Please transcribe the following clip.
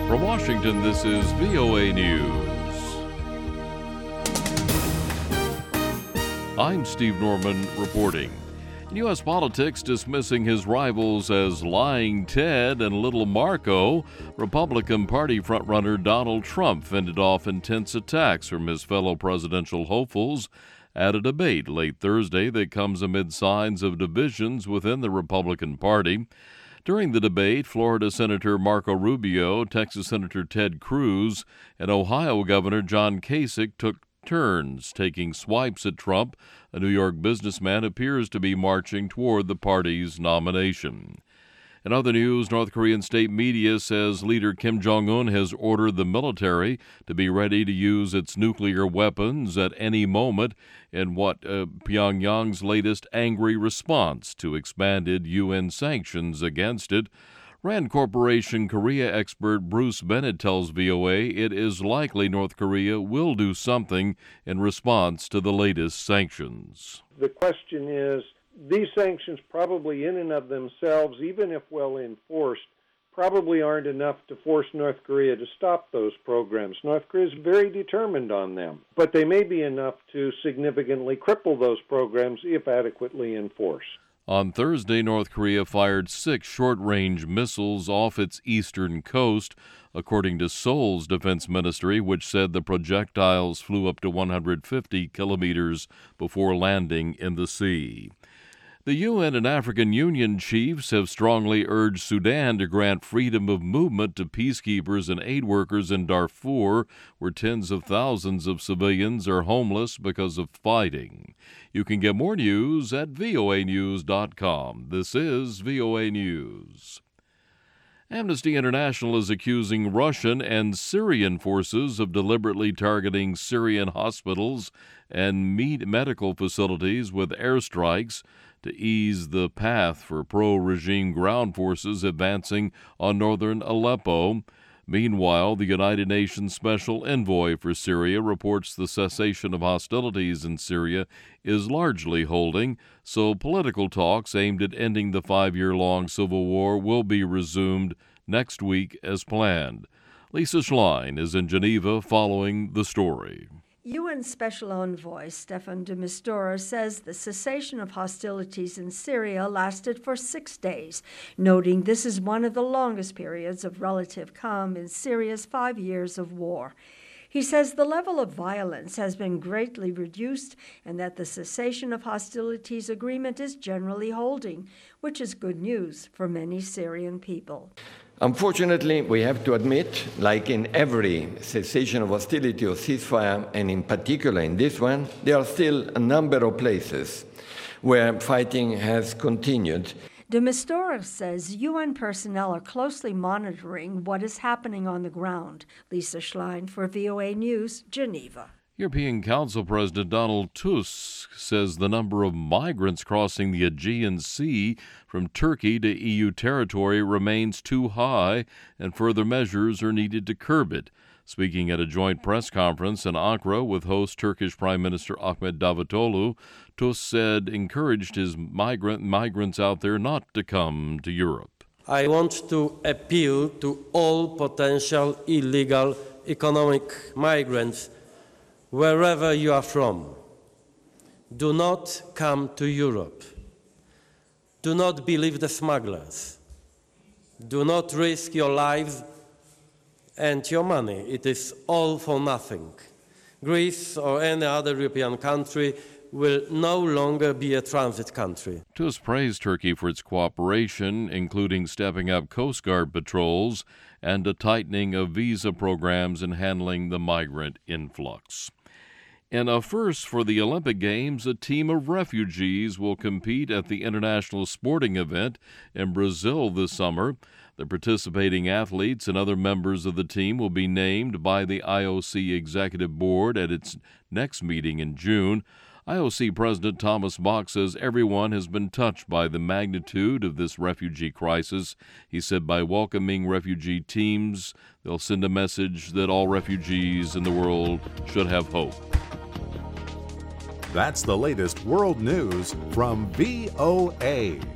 From Washington, this is VOA News. I'm Steve Norman reporting. In U.S. politics, dismissing his rivals as Lying Ted and Little Marco, Republican Party frontrunner Donald Trump fended off intense attacks from his fellow presidential hopefuls at a debate late Thursday that comes amid signs of divisions within the Republican Party. During the debate, Florida Senator Marco Rubio, Texas Senator Ted Cruz, and Ohio Governor John Kasich took turns taking swipes at Trump. A New York businessman appears to be marching toward the party's nomination. In other news, North Korean state media says leader Kim Jong-un has ordered the military to be ready to use its nuclear weapons at any moment in what Pyongyang's latest angry response to expanded UN sanctions against it. Rand Corporation Korea expert Bruce Bennett tells VOA it is likely North Korea will do something in response to the latest sanctions. The question is, these sanctions probably in and of themselves, even if well enforced, probably aren't enough to force North Korea to stop those programs. North Korea is very determined on them, but they may be enough to significantly cripple those programs if adequately enforced. On Thursday, North Korea fired 6 short-range missiles off its eastern coast, according to Seoul's defense ministry, which said the projectiles flew up to 150 kilometers before landing in the sea. The UN and African Union chiefs have strongly urged Sudan to grant freedom of movement to peacekeepers and aid workers in Darfur, where tens of thousands of civilians are homeless because of fighting. You can get more news at voanews.com. This is VOA News. Amnesty International is accusing Russian and Syrian forces of deliberately targeting Syrian hospitals and medical facilities with airstrikes to ease the path for pro-regime ground forces advancing on northern Aleppo. Meanwhile, the United Nations Special Envoy for Syria reports the cessation of hostilities in Syria is largely holding, so political talks aimed at ending the 5-year-long civil war will be resumed next week as planned. Lisa Schlein is in Geneva following the story. UN Special Envoy Staffan de Mistura says the cessation of hostilities in Syria lasted for 6 days, noting this is one of the longest periods of relative calm in Syria's 5 years of war. He says the level of violence has been greatly reduced and that the cessation of hostilities agreement is generally holding, which is good news for many Syrian people. Unfortunately, we have to admit, like in every cessation of hostility or ceasefire, and in particular in this one, there are still a number of places where fighting has continued. De Mistura says UN personnel are closely monitoring what is happening on the ground. Lisa Schlein for VOA News, Geneva. European Council President Donald Tusk says the number of migrants crossing the Aegean Sea from Turkey to EU territory remains too high and further measures are needed to curb it. Speaking at a joint press conference in Ankara with host Turkish Prime Minister Ahmet Davutoglu, Tusk said encouraged his migrants out there not to come to Europe. I want to appeal to all potential illegal economic migrants wherever you are from. Do not come to Europe. Do not believe the smugglers. Do not risk your lives and your money. It is all for nothing. Greece or any other European country will no longer be a transit country. Tusk praised Turkey for its cooperation, including stepping up Coast Guard patrols and a tightening of visa programs in handling the migrant influx. In a first for the Olympic Games, a team of refugees will compete at the international sporting event in Brazil this summer. The participating athletes and other members of the team will be named by the IOC Executive Board at its next meeting in June. IOC President Thomas Bach says everyone has been touched by the magnitude of this refugee crisis. He said by welcoming refugee teams, they'll send a message that all refugees in the world should have hope. That's the latest world news from VOA.